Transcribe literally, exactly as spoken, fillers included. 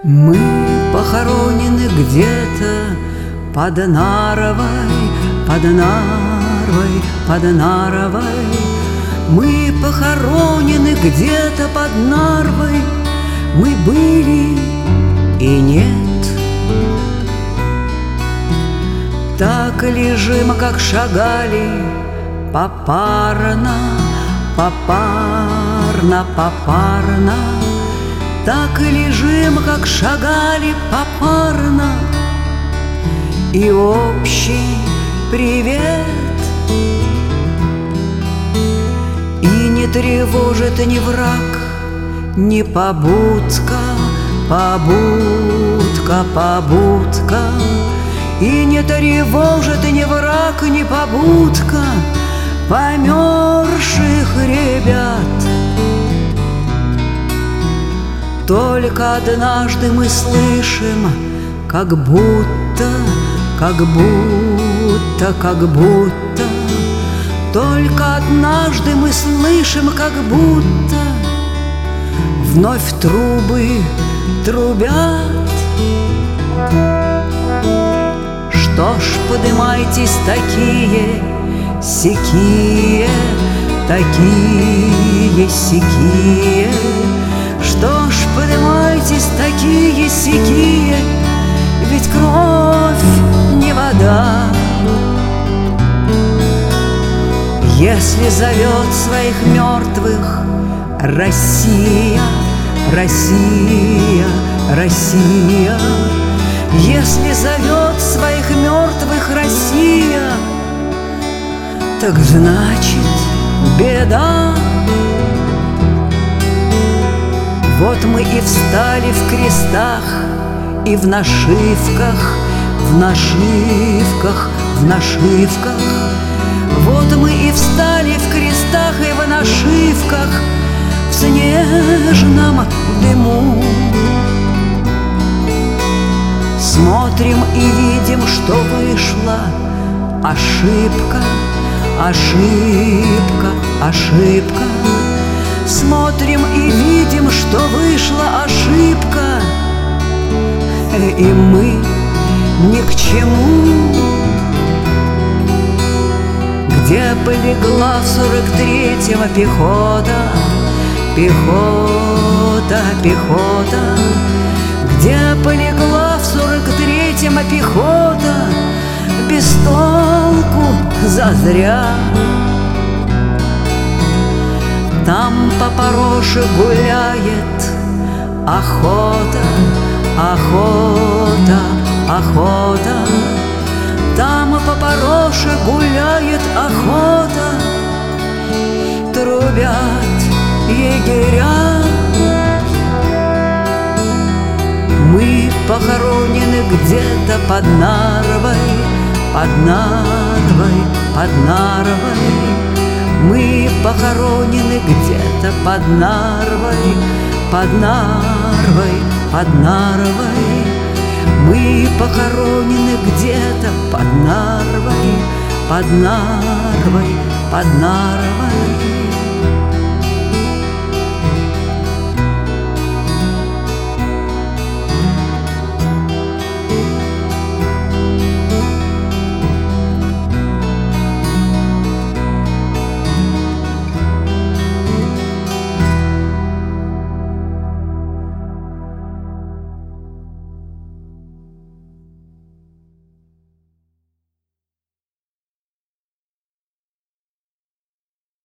Мы похоронены где-то под Нарвой, под Нарвой, под Нарвой. Мы похоронены где-то под Нарвой. Мы были и нет. Так лежим, как шагали, попарно, попарно, попарно. Так и лежим, как шагали попарно. И общий привет. И не тревожит ни враг, ни побудка, побудка, побудка. И не тревожит ни враг, ни побудка померших ребят. Только однажды мы слышим, как будто, как будто, как будто. Только однажды мы слышим, как будто вновь трубы трубят. Что ж, подымайтесь такие, сякие, такие, сякие. Что ж, подымайтесь такие, сякие, ведь кровь не вода. Если зовет своих мертвых Россия, Россия, Россия, если зовет своих мертвых Россия, так значит беда. Вот мы и встали в крестах и в нашивках, в нашивках, в нашивках. Вот мы и встали в крестах и в нашивках, в снежном дыму. Смотрим и видим, что вышла ошибка, ошибка, ошибка. Смотрим и видим, что вышла ошибка, и мы ни к чему. Где полегла в сорок третьем пехота, пехота, пехота. Где полегла в сорок третьем пехота, без толку, зазря. Там по Пороше гуляет охота, охота, охота. Там по Пороше гуляет охота, трубят егеря. Мы похоронены где-то под Нарвой, под Нарвой, под Нарвой. Мы похоронены где-то под Нарвой, под Нарвой, под Нарвой. Мы похоронены где-то под Нарвой, под Нарвой, под Нарвой.